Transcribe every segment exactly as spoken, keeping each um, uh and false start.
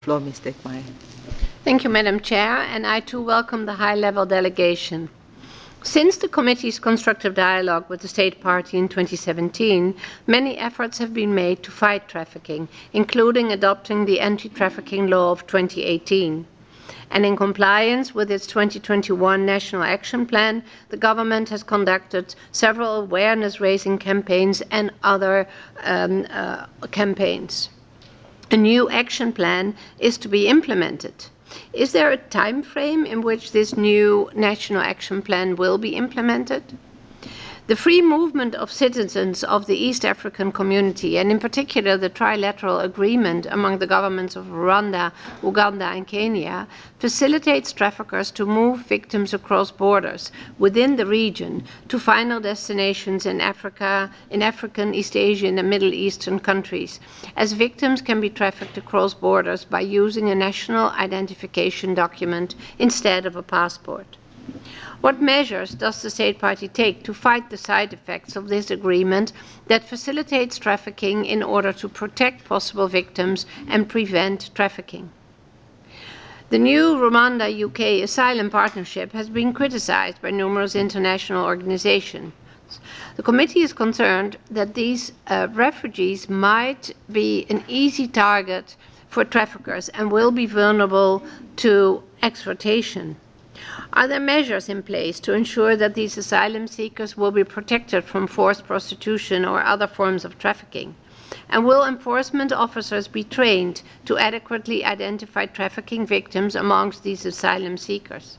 floor, Miz Dekmaier. Thank you, Madam Chair, and I too welcome the high-level delegation. Since the committee's constructive dialogue with the State Party in twenty seventeen, many efforts have been made to fight trafficking, including adopting the anti-trafficking law of twenty eighteen. And in compliance with its twenty twenty-one National Action Plan, the government has conducted several awareness-raising campaigns and other um, uh, campaigns. A new action plan is to be implemented. Is there a time frame in which this new national action plan will be implemented? The free movement of citizens of the East African community, and in particular the trilateral agreement among the governments of Rwanda, Uganda, and Kenya, facilitates traffickers to move victims across borders within the region to final destinations in Africa, in African, East Asian, and Middle Eastern countries, as victims can be trafficked across borders by using a national identification document instead of a passport. What measures does the State Party take to fight the side effects of this agreement that facilitates trafficking in order to protect possible victims and prevent trafficking? The new Rwanda-U K asylum partnership has been criticized by numerous international organizations. The committee is concerned that these uh, refugees might be an easy target for traffickers and will be vulnerable to exploitation. Are there measures in place to ensure that these asylum seekers will be protected from forced prostitution or other forms of trafficking? And will enforcement officers be trained to adequately identify trafficking victims amongst these asylum seekers?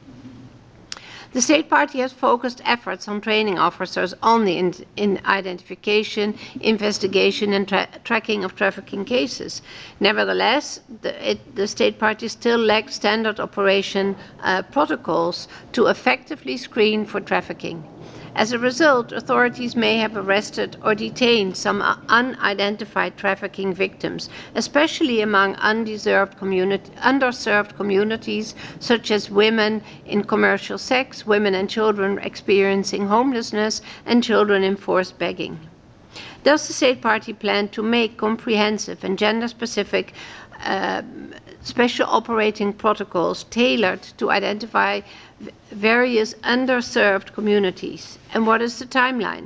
The State Party has focused efforts on training officers on the in, in identification, investigation, and tra tracking of trafficking cases. Nevertheless, the, it, the State Party still lacks standard operation uh, protocols to effectively screen for trafficking. As a result, authorities may have arrested or detained some unidentified trafficking victims, especially among undeserved community, underserved communities such as women in commercial sex, women and children experiencing homelessness, and children in forced begging. Does the State Party plan to make comprehensive and gender-specific uh, special operating protocols tailored to identify various underserved communities? And what is the timeline?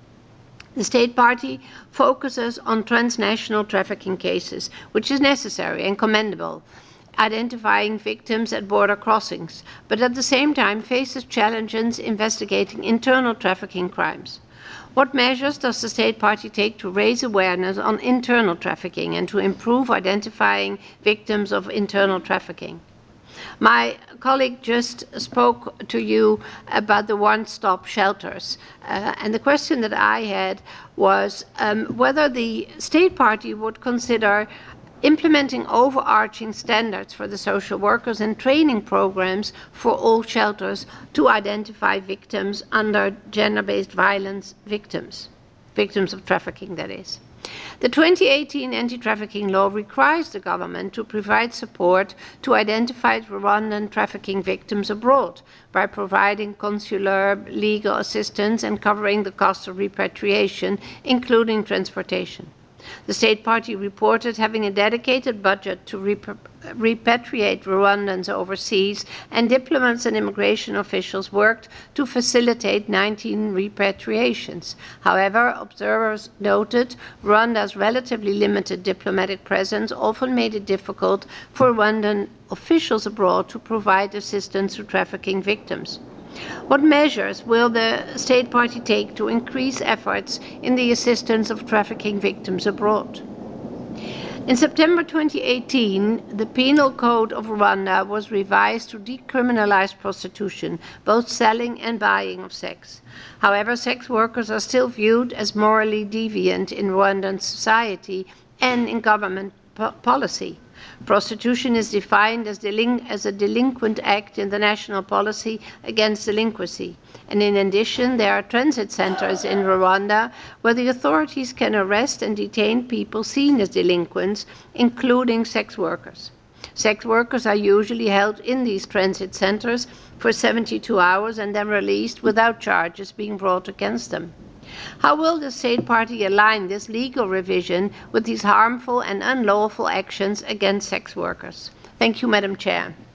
The State Party focuses on transnational trafficking cases, which is necessary and commendable, identifying victims at border crossings, but at the same time faces challenges investigating internal trafficking crimes. What measures does the State Party take to raise awareness on internal trafficking and to improve identifying victims of internal trafficking? My colleague just spoke to you about the one-stop shelters, uh, and the question that I had was um, whether the State Party would consider implementing overarching standards for the social workers and training programs for all shelters to identify victims under gender-based violence victims, victims of trafficking, that is. The twenty eighteen anti-trafficking law requires the government to provide support to identified Rwandan trafficking victims abroad by providing consular legal assistance and covering the cost of repatriation, including transportation. The State Party reported having a dedicated budget to rep repatriate Rwandans overseas, and diplomats and immigration officials worked to facilitate nineteen repatriations. However, observers noted Rwanda's relatively limited diplomatic presence often made it difficult for Rwandan officials abroad to provide assistance to trafficking victims. What measures will the State Party take to increase efforts in the assistance of trafficking victims abroad? In September twenty eighteen, the Penal Code of Rwanda was revised to decriminalize prostitution, both selling and buying of sex. However, sex workers are still viewed as morally deviant in Rwandan society and in government po policy. Prostitution is defined as, as a delinquent act in the national policy against delinquency. And in addition, there are transit centers in Rwanda where the authorities can arrest and detain people seen as delinquents, including sex workers. Sex workers are usually held in these transit centers for seventy-two hours and then released without charges being brought against them. How will the state party align this legal revision with these harmful and unlawful actions against sex workers? Thank you, Madam Chair.